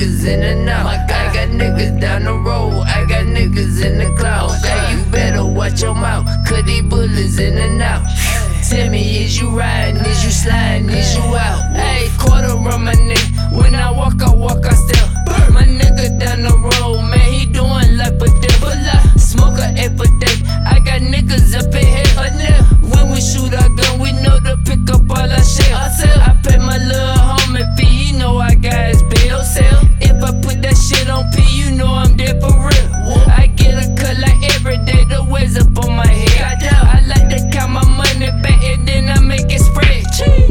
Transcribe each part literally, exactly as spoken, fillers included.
niggas in and out. I got niggas down the road, I got niggas in the clouds. Hey, you better watch your mouth, cause these bullets in and out. Tell me, is you riding, is you sliding, is you out? Hey, quarter on my neck, when I walk, I walk, I step. My nigga down the road, man, he doing like a devil. Smoke a eight per day, I got niggas up in here. When we shoot our gun, we know to pick up all our shit. I pay my little homie fee, you know I got his bill. If I put that shit on P, you know I'm there for real. I get a cut like every day, the waves up on my head. I like to count my money back and then I make it spread.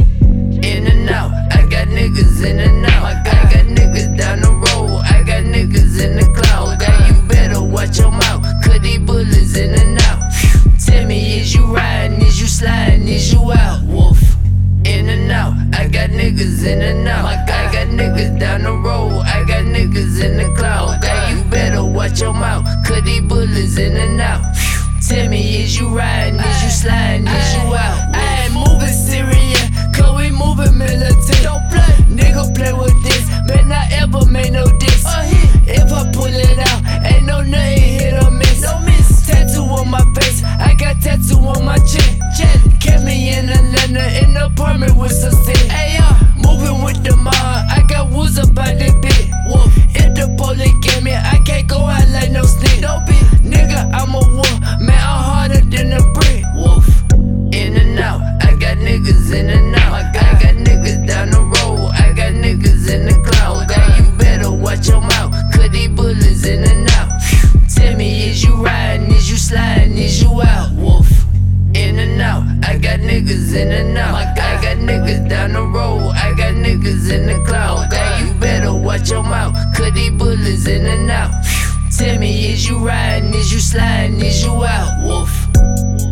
In and out, I got niggas in and out. I got, got niggas down the road, I got niggas in the clouds. Hey, you better watch your mouth, cause these bullets in and out. Tell me, is you riding, is you sliding, is you out? Wolf. In and out, I got niggas in and out. I got niggas down the road, I got niggas in the clouds. Hey, you better watch your mouth, cause these bullets in and out. Tell me, is you riding, is you sliding, is you out? I ain't moving serious, cause we moving militant. Don't play, nigga play with this, man, I ever made no diss. If I pull it out, ain't no nothing hit or miss. No miss. Tattoo on my face, I got tattoo on my chin. Kept me in Atlanta, in the apartment with some sin. Hey, uh, moving with the mob, I got woods up by the bit. If the police get me, I can't go out like no snitch. No bitch, nigga, I'm a wolf, man, I'm harder than a brick. Wolf. In and out, I got niggas in and out. I got, I got niggas down the road, I got niggas in the clouds. Hey, you better watch your mouth, cause these bullets in and out. Tell me, is you riding, is you sliding, is you out? Wolf. In and out, I got niggas in and out. I got niggas down the road, I got niggas in the clouds. Hey, you better watch your mouth, cause these bullets in and out. Tell me, is you riding, is you sliding, is you out? Wolf.